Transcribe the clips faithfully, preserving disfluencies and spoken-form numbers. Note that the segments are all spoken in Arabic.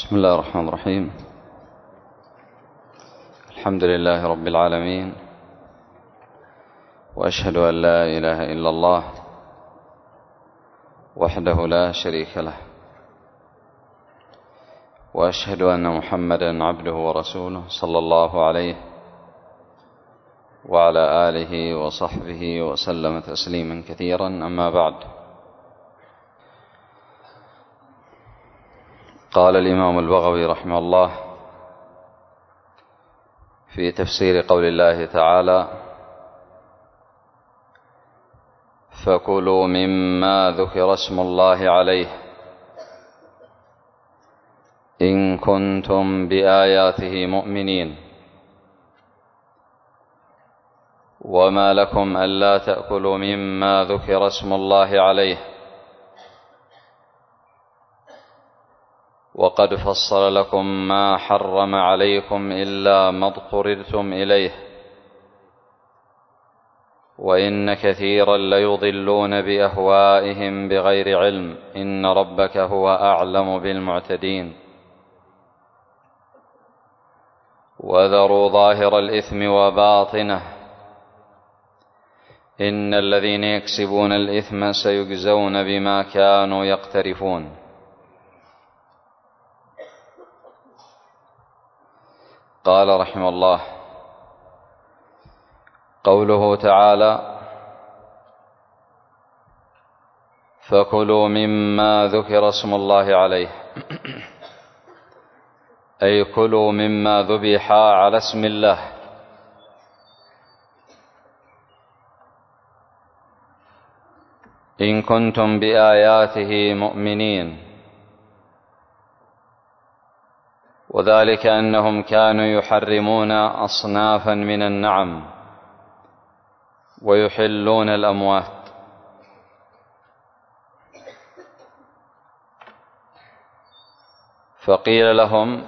بسم الله الرحمن الرحيم. الحمد لله رب العالمين، وأشهد أن لا إله إلا الله وحده لا شريك له، وأشهد أن محمدا عبده ورسوله صلى الله عليه وعلى آله وصحبه وسلم تسليما كثيرا. أما بعد، قال الإمام البغوي رحمه الله في تفسير قول الله تعالى: فكلوا مما ذكر اسم الله عليه إن كنتم بآياته مؤمنين، وما لكم ألا تأكلوا مما ذكر اسم الله عليه وقد فصل لكم ما حرم عليكم إلا ما اضطررتم إليه، وإن كثيرا ليضلون بأهوائهم بغير علم، إن ربك هو أعلم بالمعتدين. وذروا ظاهر الإثم وباطنه، إن الذين يكسبون الإثم سيجزون بما كانوا يقترفون. قال رحمه الله: قوله تعالى: فكلوا مما ذكر اسم الله عليه، أي كلوا مما ذبح على اسم الله، إن كنتم بآياته مؤمنين. وذلك أنهم كانوا يحرمون أصنافا من النعم ويحلون الأموات، فقيل لهم: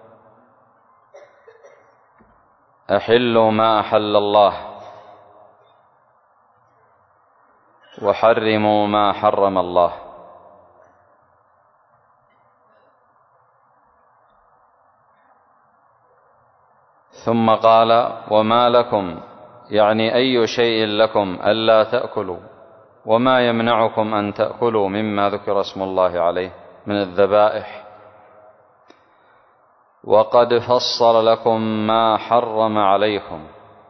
أحلوا ما أحل الله وحرموا ما حرم الله. ثم قال: وما لكم، يعني أي شيء لكم ألا تأكلوا، وما يمنعكم أن تأكلوا مما ذكر اسم الله عليه من الذبائح، وقد فصل لكم ما حرم عليكم.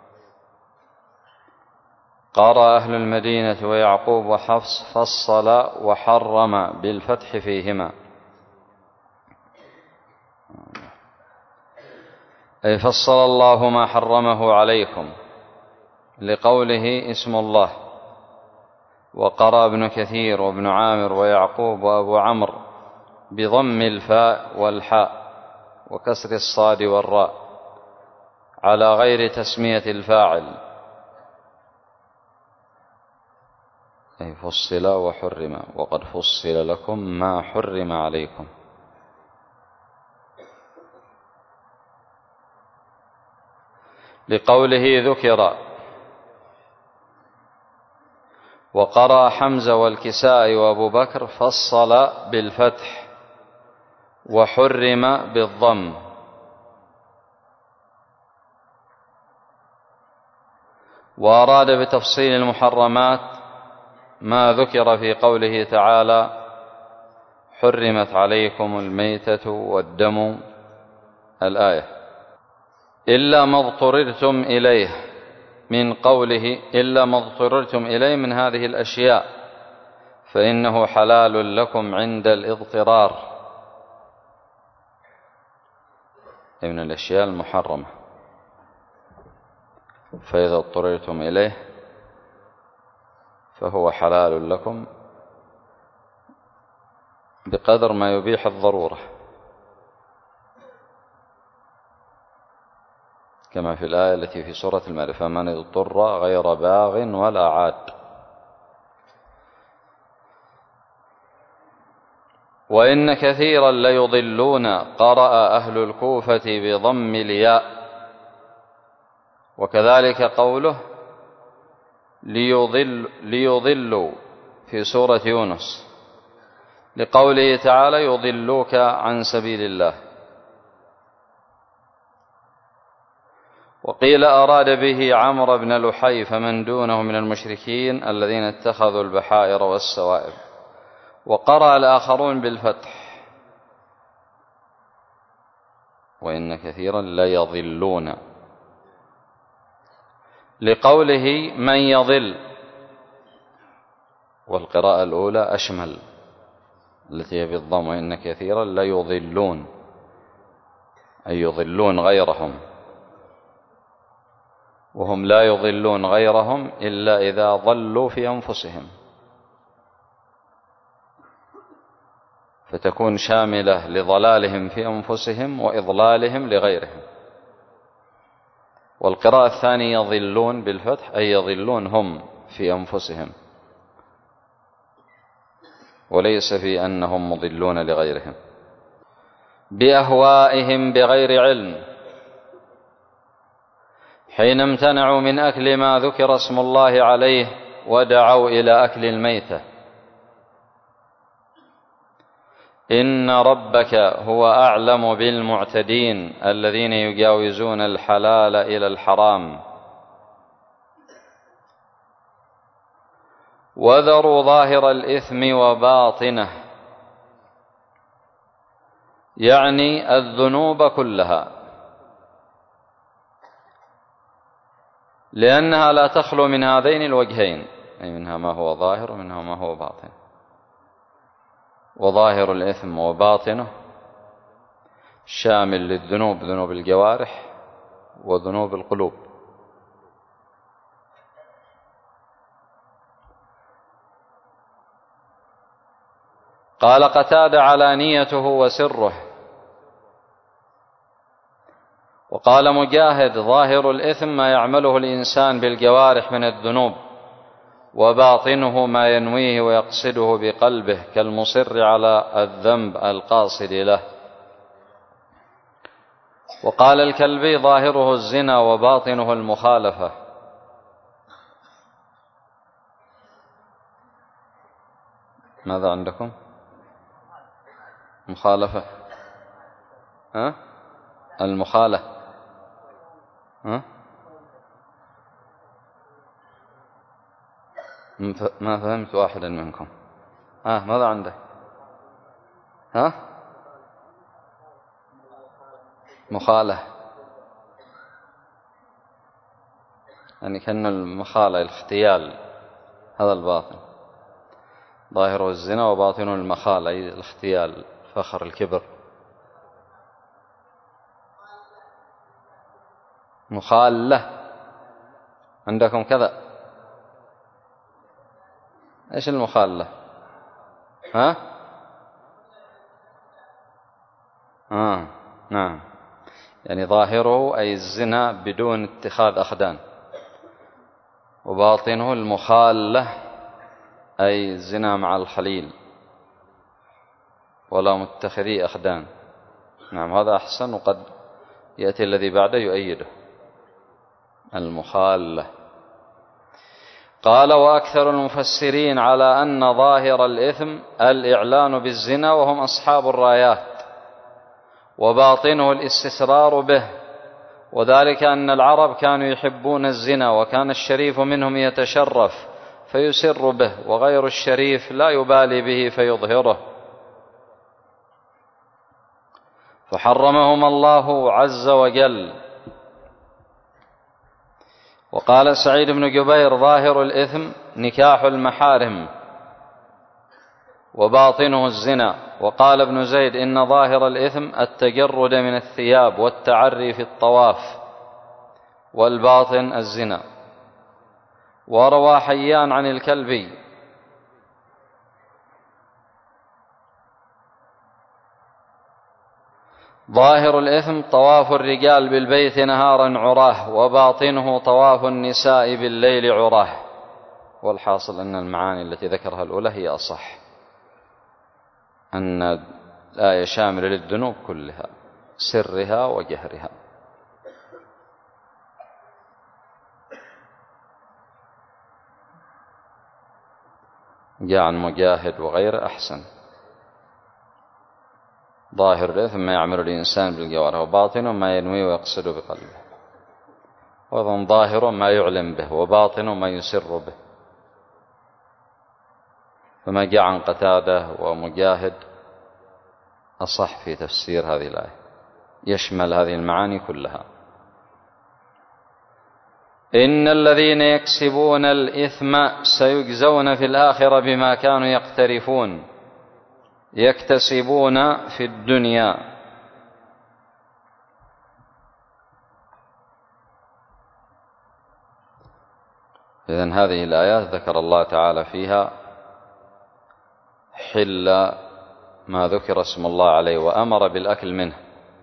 قرأ أهل المدينة ويعقوب وحفص: فصل وحرم بالفتح فيهما، أي فصل الله ما حرمه عليكم لقوله اسم الله. وقرأ ابن كثير وابن عامر ويعقوب وأبو عمرو بضم الفاء والحاء وكسر الصاد والراء على غير تسمية الفاعل، أي فصل وحرم، وقد فصل لكم ما حرم عليكم. لقوله ذكر. وقرأ حمزة والكسائي وأبو بكر: فصل بالفتح وحرم بالضم. وأراد بتفصيل المحرمات ما ذكر في قوله تعالى: حرمت عليكم الميتة والدم، الآية، إلا ما اضطررتم إليه، من قوله إلا ما اضطررتم إليه من هذه الأشياء، فإنه حلال لكم عند الاضطرار، من الأشياء المحرمة، فإذا اضطررتم إليه فهو حلال لكم بقدر ما يبيح الضرورة، كما في الآية التي في سورة المائدة: فمن اضطر غير باغ ولا عاد. وإن كثيرا ليضلون، قرأ أهل الكوفة بضم الياء، وكذلك قوله ليضل ليضلوا في سورة يونس، لقوله تعالى يضلوك عن سبيل الله. وقيل أراد به عمرو بن لحي فمن دونه من المشركين الذين اتخذوا البحائر والسوائب. وقرأ الآخرون بالفتح وإن كثيرا ليضلون لقوله من يضل، والقراءة الأولى أشمل التي هي بالضم وإن كثيرا ليضلون أي يضلون غيرهم، وهم لا يضلون غيرهم إلا إذا ضلوا في أنفسهم، فتكون شاملة لضلالهم في أنفسهم وإضلالهم لغيرهم. والقراءة الثانية يضلون بالفتح أي يضلون هم في أنفسهم، وليس في أنهم مضلون لغيرهم. بأهوائهم بغير علم حين امتنعوا من أكل ما ذكر اسم الله عليه ودعوا إلى أكل الميتة. إن ربك هو أعلم بالمعتدين الذين يجاوزون الحلال إلى الحرام. وذروا ظاهر الإثم وباطنه، يعني الذنوب كلها، لأنها لا تخلو من هذين الوجهين، أي منها ما هو ظاهر ومنها ما هو باطن. وظاهر الإثم وباطنه شامل للذنوب، ذنوب الجوارح وذنوب القلوب. قال قتادة علانيته وسره. وقال مجاهد ظاهر الإثم ما يعمله الإنسان بالجوارح من الذنوب، وباطنه ما ينويه ويقصده بقلبه كالمصر على الذنب القاصد له. وقال الكلبي ظاهره الزنا وباطنه المخالفة. ماذا عندكم؟ مخالفة، ها؟ المخالة، ها؟ ما فهمت واحدا منكم. ها ماذا عنده؟ ها؟ مخالة، يعني كأن المخالة الاختيال، هذا الباطن. ظاهره الزنا وباطنه المخالة أي الاختيال، فخر، الكبر. مخالة عندكم كذا. ايش المخالة؟ ها؟ آه. نعم، يعني ظاهره أي الزنا بدون اتخاذ أخدان، وباطنه المخالة أي الزنا مع الخليل ولا متخذي أخدان. نعم هذا أحسن، وقد يأتي الذي بعده يؤيده، المخالة. قال وأكثر المفسرين على أن ظاهر الإثم الإعلان بالزنا وهم أصحاب الرايات، وباطنه الاستسرار به، وذلك أن العرب كانوا يحبون الزنا، وكان الشريف منهم يتشرف فيسر به، وغير الشريف لا يبالي به فيظهره، فحرمهم الله عز وجل. وقال سعيد بن جبير ظاهر الإثم نكاح المحارم وباطنه الزنا. وقال ابن زيد إن ظاهر الإثم التجرد من الثياب والتعري في الطواف، والباطن الزنا. وروى حيان عن الكلبي ظاهر الإثم طواف الرجال بالبيت نهارا عراه، وباطنه طواف النساء بالليل عراه. والحاصل أن المعاني التي ذكرها الأولى هي أصح، أن الآية شاملة للذنوب كلها، سرها وجهرها. جاء عن مجاهد وغيره أحسن. ظاهر له ثم يعمل الإنسان بالجوارح، وباطن ما ينوي ويقصد بقلبه، وأيضا ظاهر ما يعلم به، وباطن ما يسر به. فما جاء عن قتادة ومجاهد أصح في تفسير هذه الآية، يشمل هذه المعاني كلها. إن الذين يكسبون الإثم سيجزون في الآخرة بما كانوا يقترفون، يكتسبون في الدنيا. إذن هذه الآيات ذكر الله تعالى فيها حل ما ذكر اسم الله عليه وأمر بالأكل منه،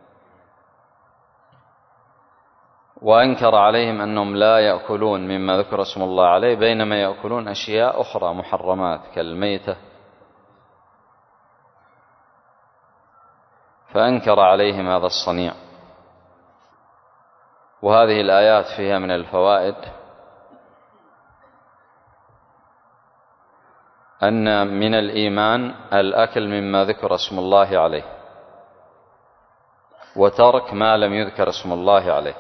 وأنكر عليهم أنهم لا يأكلون مما ذكر اسم الله عليه، بينما يأكلون أشياء أخرى محرمات كالميتة، فأنكر عليهم هذا الصنيع. وهذه الآيات فيها من الفوائد أن من الإيمان الأكل مما ذكر اسم الله عليه، وترك ما لم يذكر اسم الله عليه.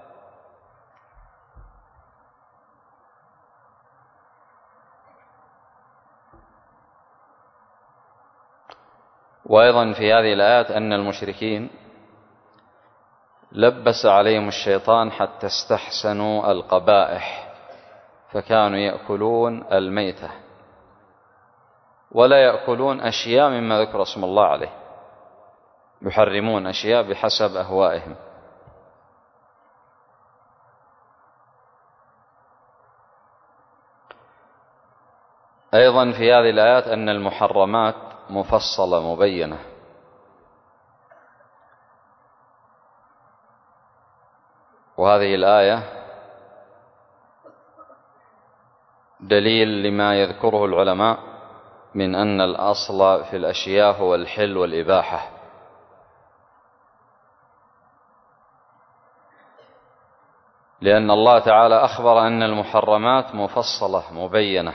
وأيضا في هذه الآيات أن المشركين لبس عليهم الشيطان حتى استحسنوا القبائح، فكانوا يأكلون الميتة ولا يأكلون أشياء مما ذكر اسم الله عليه، يحرمون أشياء بحسب أهوائهم. أيضا في هذه الآيات أن المحرمات مفصلة مبينة، وهذه الآية دليل لما يذكره العلماء من أن الأصل في الأشياء هو الحل والإباحة، لأن الله تعالى أخبر أن المحرمات مفصلة مبينة.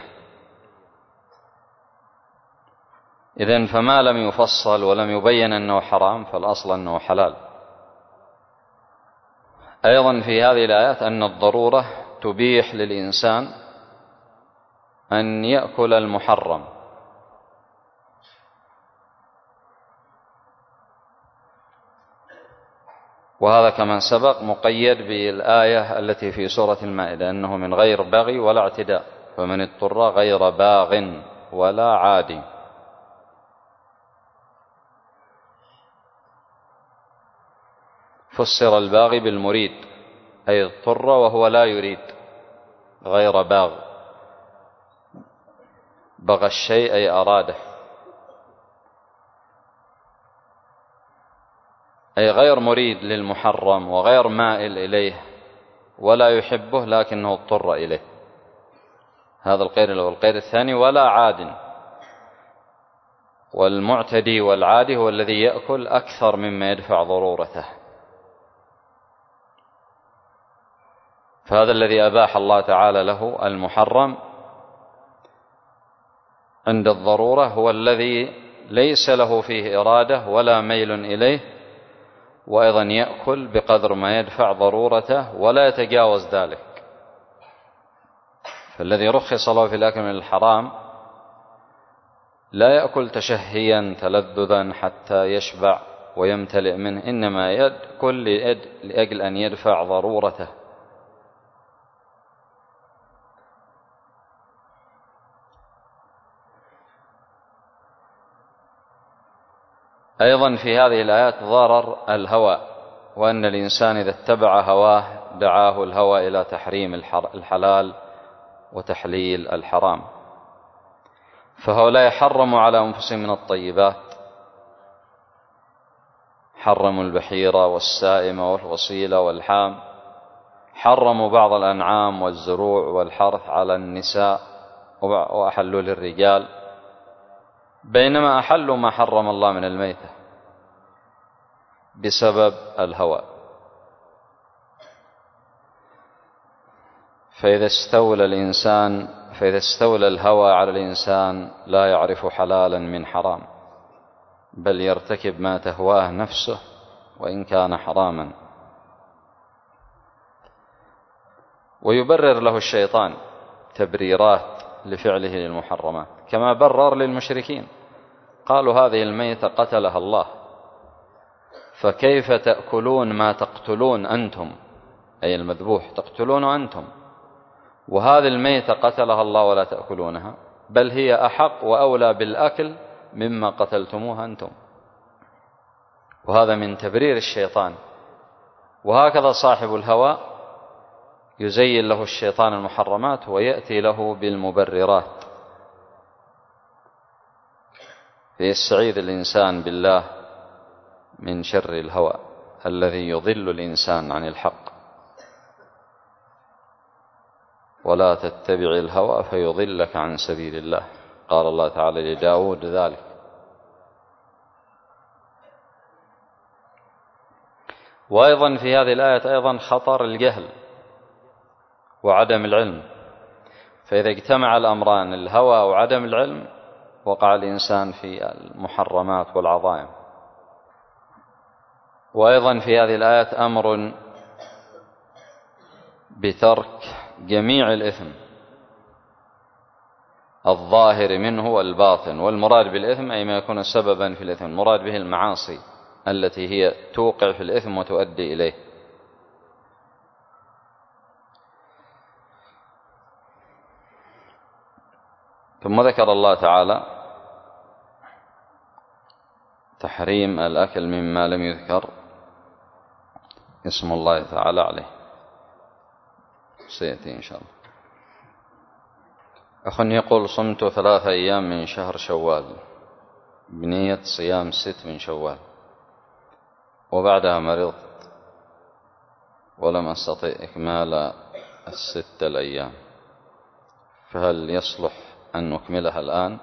إذن فما لم يفصل ولم يبين أنه حرام فالأصل أنه حلال. أيضا في هذه الآيات أن الضرورة تبيح للإنسان أن يأكل المحرم، وهذا كما سبق مقيد بالآية التي في سورة المائدة أنه من غير بغي ولا اعتداء، فمن اضطر غير باغ ولا عاد. فسر الباغي بالمريد، أي اضطر وهو لا يريد، غير باغ، بغى الشيء أي أراده، أي غير مريد للمحرم وغير مائل إليه ولا يحبه لكنه اضطر إليه. هذا القيد الأول. القيد الثاني ولا عاد، والمعتدي والعادي هو الذي يأكل أكثر مما يدفع ضرورته، فهذا الذي أباح الله تعالى له المحرم عند الضرورة هو الذي ليس له فيه إرادة ولا ميل إليه، وأيضا يأكل بقدر ما يدفع ضرورته ولا يتجاوز ذلك. فالذي رخص له في الأكل من الحرام لا يأكل تشهيا تلذذا حتى يشبع ويمتلئ منه، إنما يأكل لأجل أن يدفع ضرورته. أيضا في هذه الآيات ضرر الهوى، وأن الإنسان إذا اتبع هواه دعاه الهوى إلى تحريم الحلال وتحليل الحرام، فهؤلاء حرموا على أنفسهم من الطيبات، حرموا البحيرة والسائمة والوصيلة والحام، حرموا بعض الأنعام والزروع والحرث على النساء وأحلوا للرجال، بينما أحلوا ما حرم الله من الميتة بسبب الهوى. فإذا استولى الإنسان فإذا استولى الهوى على الإنسان لا يعرف حلالا من حرام، بل يرتكب ما تهواه نفسه وإن كان حراما، ويبرر له الشيطان تبريرات لفعله للمحرمات، كما برر للمشركين، قالوا هذه الميتة قتلها الله، فكيف تأكلون ما تقتلون أنتم، أي المذبوح تقتلون أنتم، وهذه الميتة قتلها الله ولا تأكلونها، بل هي أحق وأولى بالأكل مما قتلتموها أنتم. وهذا من تبرير الشيطان. وهكذا صاحب الهوى يزين له الشيطان المحرمات ويأتي له بالمبررات. فيستعيذ الإنسان بالله من شر الهوى الذي يضل الإنسان عن الحق. ولا تتبع الهوى فيضلك عن سبيل الله، قال الله تعالى لداود ذلك. وأيضا في هذه الآية أيضا خطر الجهل وعدم العلم، فإذا اجتمع الأمران الهوى وعدم العلم وقع الإنسان في المحرمات والعظائم. وأيضا في هذه الآية أمر بترك جميع الإثم الظاهر منه والباطن، والمراد بالإثم أي ما يكون سببا في الإثم، المراد به المعاصي التي هي توقع في الإثم وتؤدي إليه. ثم ذكر الله تعالى تحريم الأكل مما لم يذكر اسم الله تعالى عليه، سيأتي إن شاء الله. أخ يقول: صمت ثلاثة أيام من شهر شوال بنية صيام ست من شوال، وبعدها مرضت ولم أستطع إكمال الست الأيام، فهل يصلح أن نكملها الآن؟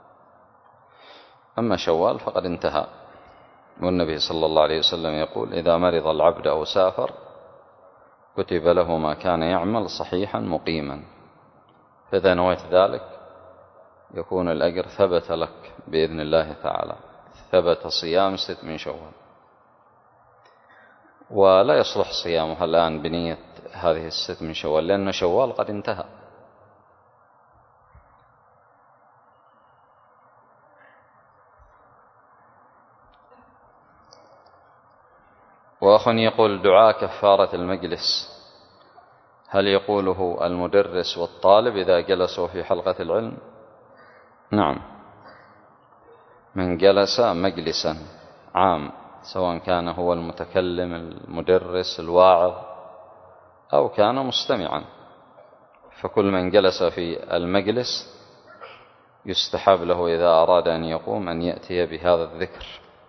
أما شوال فقد انتهى، والنبي صلى الله عليه وسلم يقول: إذا مرض العبد أو سافر كتب له ما كان يعمل صحيحا مقيما، فإذا نويت ذلك يكون الأجر ثبت لك بإذن الله تعالى، ثبت صيام ست من شوال. ولا يصلح صيامها الآن بنية هذه الست من شوال، لأن شوال قد انتهى. وأخ يقول: دعاء كفارة المجلس هل يقوله المدرس والطالب إذا جلسوا في حلقة العلم؟ نعم، من جلس مجلسا عام، سواء كان هو المتكلم المدرس الواعظ أو كان مستمعا، فكل من جلس في المجلس يستحب له إذا أراد أن يقوم أن يأتي بهذا الذكر.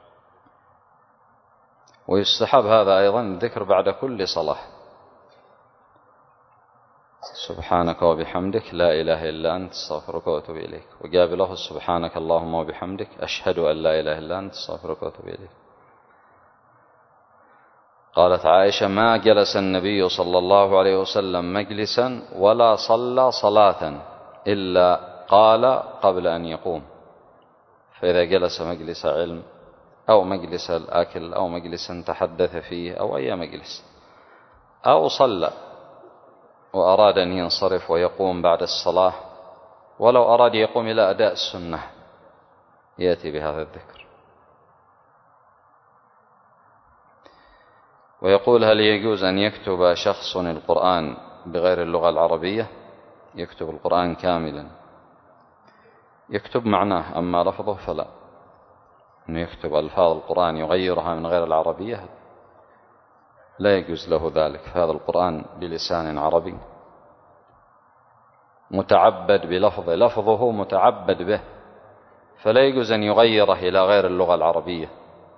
ويستحب هذا أيضا الذكر بعد كل صلاة: سبحانك وبحمدك لا إله إلا أنت استغفرك وأتوب إليك، وقابله: سبحانك اللهم وبحمدك أشهد أن لا إله إلا أنت استغفرك وأتوب إليك. قالت عائشة: ما جلس النبي صلى الله عليه وسلم مجلسا ولا صلى صلاة إلا قال قبل أن يقوم. فإذا جلس مجلس علم أو مجلس الأكل أو مجلس تحدث فيه أو أي مجلس، أو صلى وأراد أن ينصرف ويقوم بعد الصلاة، ولو أراد يقوم إلى أداء السنة يأتي بهذا الذكر. ويقول: هل يجوز أن يكتب شخص القرآن بغير اللغة العربية؟ يكتب القرآن كاملا، يكتب معناه، أما لفظه فلا. أنه يكتب ألفاظ القرآن يغيرها من غير العربية لا يجوز له ذلك، فهذا القرآن بلسان عربي متعبد بلفظه، لفظه متعبد به، فلا يجوز أن يغيره إلى غير اللغة العربية،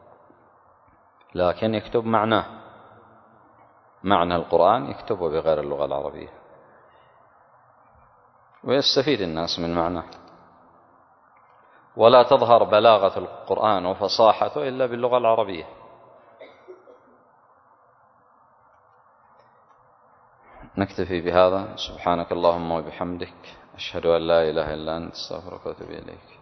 لكن يكتب معناه، معنى القرآن يكتبه بغير اللغة العربية، ويستفيد الناس من معناه. ولا تظهر بلاغة القرآن وفصاحته إلا باللغة العربية. نكتفي بهذا. سبحانك اللهم وبحمدك أشهد أن لا إله إلا أنت استغفرك وأتوب إليك.